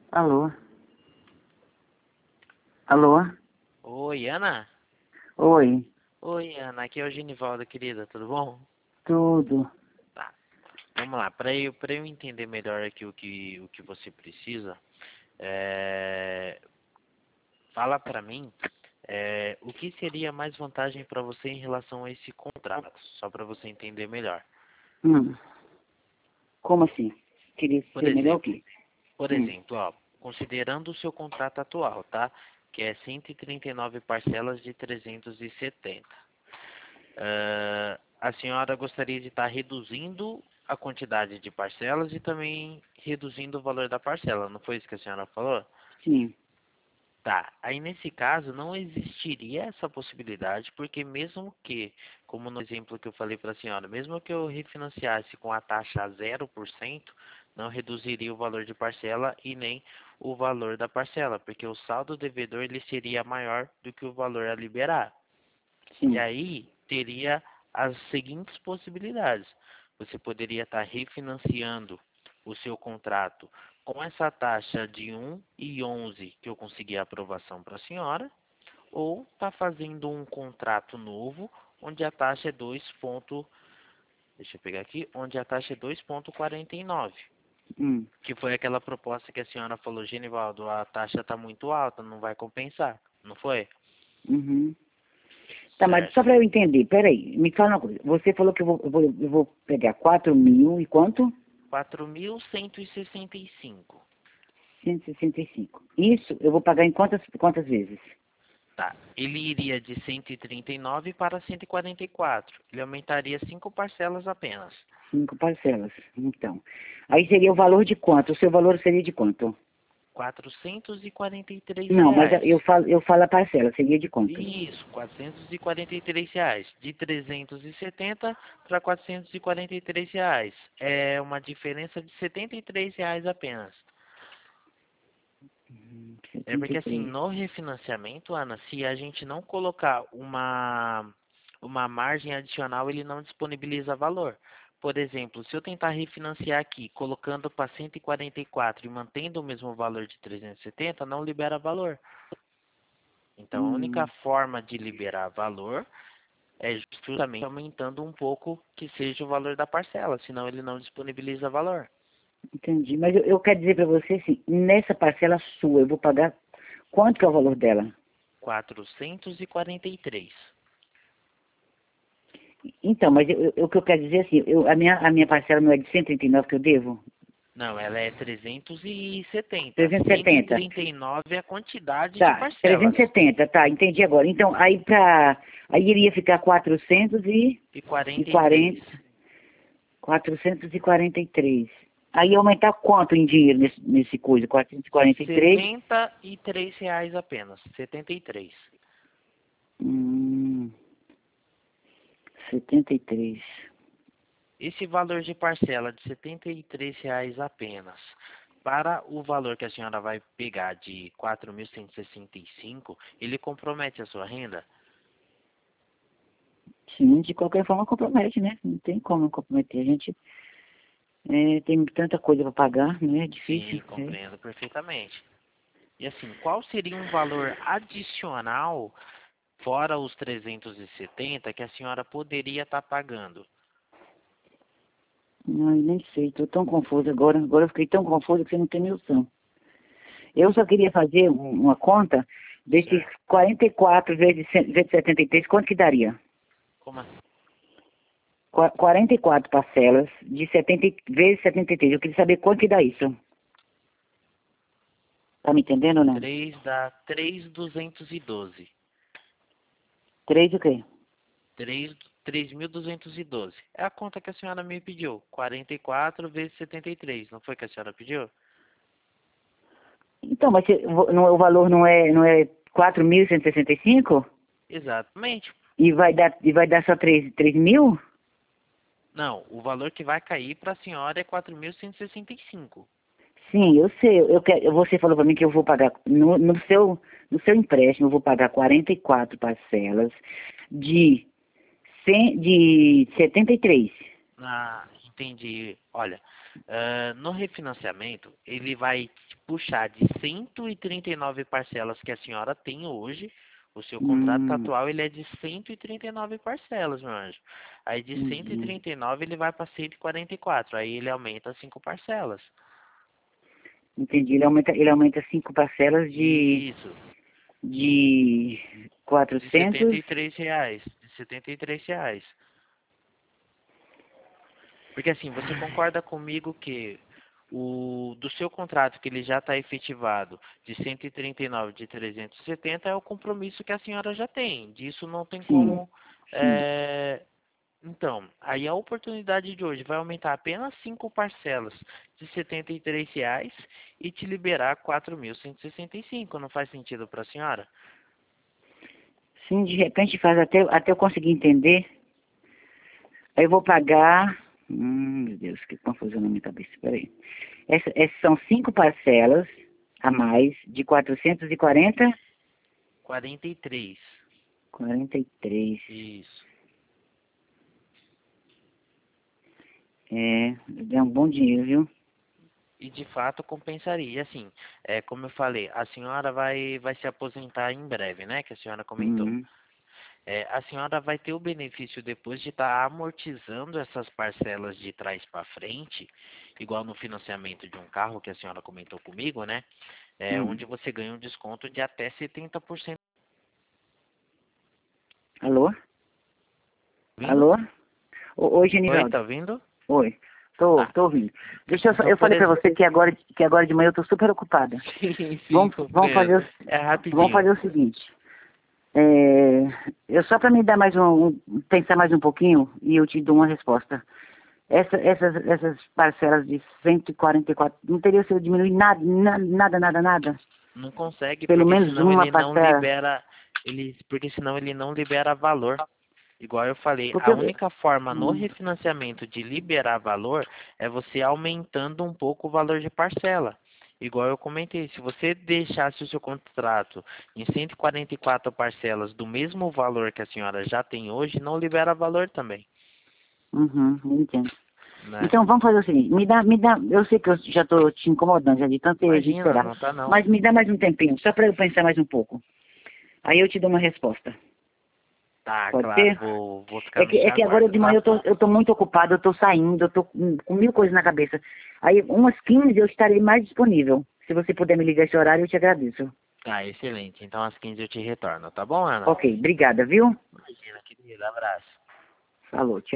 Alô? Alô? Oi, Ana? Oi, Oi, Ana, aqui é o Genivaldo, querida, tudo bom? tudo. Tá, vamos lá, para eu entender melhor aqui o que você precisa, é, fala para mim o que seria mais vantagem para você em relação a esse contrato, só para você entender melhor. Hum, como assim? Queria Por ser melhor o exemplo, quê? por Hum, exemplo, ó, considerando o seu contrato atual, tá? Que é 139 parcelas de 370. A senhora gostaria de estar reduzindo a quantidade de parcelas e também reduzindo o valor da parcela, não foi isso que a senhora falou? sim. Tá, aí nesse caso não existiria essa possibilidade, porque mesmo que, como no exemplo que eu falei para a senhora, mesmo que eu refinanciasse com a taxa a 0%, não reduziria o valor de parcela e nem o valor da parcela, porque o saldo devedor ele seria maior do que o valor a liberar. E Sim. aí teria as seguintes possibilidades. Você poderia estar refinanciando o seu contrato com essa taxa de 1,11 que eu consegui a aprovação para a senhora, ou está fazendo um contrato novo onde a taxa é 2 ponto, deixa eu pegar aqui, onde a taxa é 2,49, Hum, que foi aquela proposta que a senhora falou, Genivaldo, a taxa está muito alta, não vai compensar, não foi? uhum. Tá, mas só Certo. para eu entender, peraí, me fala uma coisa. Você falou que eu vou pegar 4.000 e quanto? 4.165. 165. Isso eu vou pagar em quantas vezes? Tá. Ele iria de 139 para 144. Ele aumentaria 5 parcelas apenas. 5 parcelas. Então. Aí seria o valor de quanto? O seu valor seria de quanto? Não, mas R$ 443. eu falo a parcela, seria de quanto? Isso, R$ 443. De 370 para R$ 443. É uma diferença de R$ 73 apenas. É Setenta e porque assim, três. no refinanciamento, Ana, se a gente não colocar uma margem adicional, ele não disponibiliza valor. Por exemplo, se eu tentar refinanciar aqui, colocando para 144 e mantendo o mesmo valor de 370, não libera valor. Então, a única Hum, forma de liberar valor é justamente aumentando um pouco que seja o valor da parcela, senão ele não disponibiliza valor. entendi. Mas eu quero dizer para você assim, nessa parcela sua, eu vou pagar quanto que é o valor dela? 443. Então, mas o que eu quero dizer é assim, a minha parcela não é de 139 que eu devo? Não, ela é 370. 370. 139 é a quantidade de Tá, parcelas. 370, tá, entendi agora. Então, aí iria ficar 400 E e 43. 40, 443. Aí ia aumentar quanto em dinheiro nesse coisa? 443? R$ 73 apenas. 73. Hum, 73. Esse valor de parcela de R$ 73 apenas, para o valor que a senhora vai pegar de 4.165, ele compromete a sua renda? Sim, de qualquer forma compromete, né? Não tem como comprometer. A gente tem tanta coisa para pagar, né? É difícil. Sim, compreendo perfeitamente. E assim, qual seria um valor adicional fora os 370 que a senhora poderia estar pagando? Ai, nem sei, estou tão confusa agora. Agora eu fiquei tão confusa que você não tem noção. Eu só queria fazer uma conta desses Certo. 44 vezes 73, quanto que daria? Como assim? 44 parcelas de 70 vezes 73. Eu queria saber quanto que dá isso. Tá me entendendo ou não? 3 dá 3.212. 3 o quê? 3.212. É a conta que a senhora me pediu. 44 vezes 73. Não foi que a senhora pediu? Então, mas o valor não é 4.165? Exatamente. E vai dar só 3.000? Não, o valor que vai cair para a senhora é 4.165. Sim, eu sei. Você falou para mim que eu vou pagar no seu empréstimo, eu vou pagar 44 parcelas de 73. Ah, entendi. Olha, no refinanciamento, ele vai puxar de 139 parcelas que a senhora tem hoje. O seu contrato atual ele é de 139 parcelas, meu anjo. Aí de 139 ele vai para 144. Aí ele aumenta 5 parcelas. Entendi. Ele aumenta 5 parcelas Isso. de De 400. R$ 73. De R$ 73. Porque assim, você concorda comigo que do seu contrato que ele já está efetivado de 139 de 370 é o compromisso que a senhora já tem. Disso não tem Sim, como. sim. Então, aí a oportunidade de hoje vai aumentar apenas 5 parcelas de R$ 73 e te liberar 4.165. Não faz sentido para a senhora? Sim, de repente faz até eu conseguir entender. Aí eu vou pagar. Meu Deus, que confusão na minha cabeça. Peraí. Essas são 5 parcelas a mais de 440. 43. 43. Isso. É um bom dinheiro, viu? E de fato compensaria. E assim, como eu falei, a senhora vai se aposentar em breve, né? Que a senhora comentou. Uhum. A senhora vai ter o benefício depois de estar amortizando essas parcelas de trás para frente, igual no financiamento de um carro que a senhora comentou comigo, né? Hum. Onde você ganha um desconto de até 70%. Alô? Vindo? Alô? Oi, Oi, Genivaldo. tá vindo? Oi. Tô, Ah, tô ouvindo. Deixa eu só, então eu por falei pra exemplo. você que agora de manhã eu tô super ocupada. Sim, sim, Vamos fazer compreendo. É vamos rapidinho. fazer o seguinte. Eu só para me dar pensar mais um pouquinho e eu te dou uma resposta. Essas parcelas de 144 não teria se eu diminuir nada? Não consegue, Pelo porque menos senão uma ele não parcela. libera, porque senão ele não libera valor. Igual eu falei, Porque a única forma no hum, refinanciamento de liberar valor é você aumentando um pouco o valor de parcela. Igual eu comentei, se você deixasse o seu contrato em 144 parcelas do mesmo valor que a senhora já tem hoje, não libera valor também, eu entendo. né? Então vamos fazer o seguinte, eu sei que eu já estou te incomodando já de tanto a gente Imagina, esperar, não tá não. mas me dá mais um tempinho, só para eu pensar mais um pouco. Aí eu te dou uma resposta. Tá, Pode claro, ser? vou ficar É no que, é que agora aguardo, de manhã tá? eu tô muito ocupada, eu tô saindo, eu tô com mil coisas na cabeça. Aí umas 15 eu estarei mais disponível. Se você puder me ligar esse horário, eu te agradeço. Tá, excelente. Então às 15 eu te retorno, tá bom, Ana? Ok, obrigada, viu? Imagina, querida, abraço. Falou, tchau.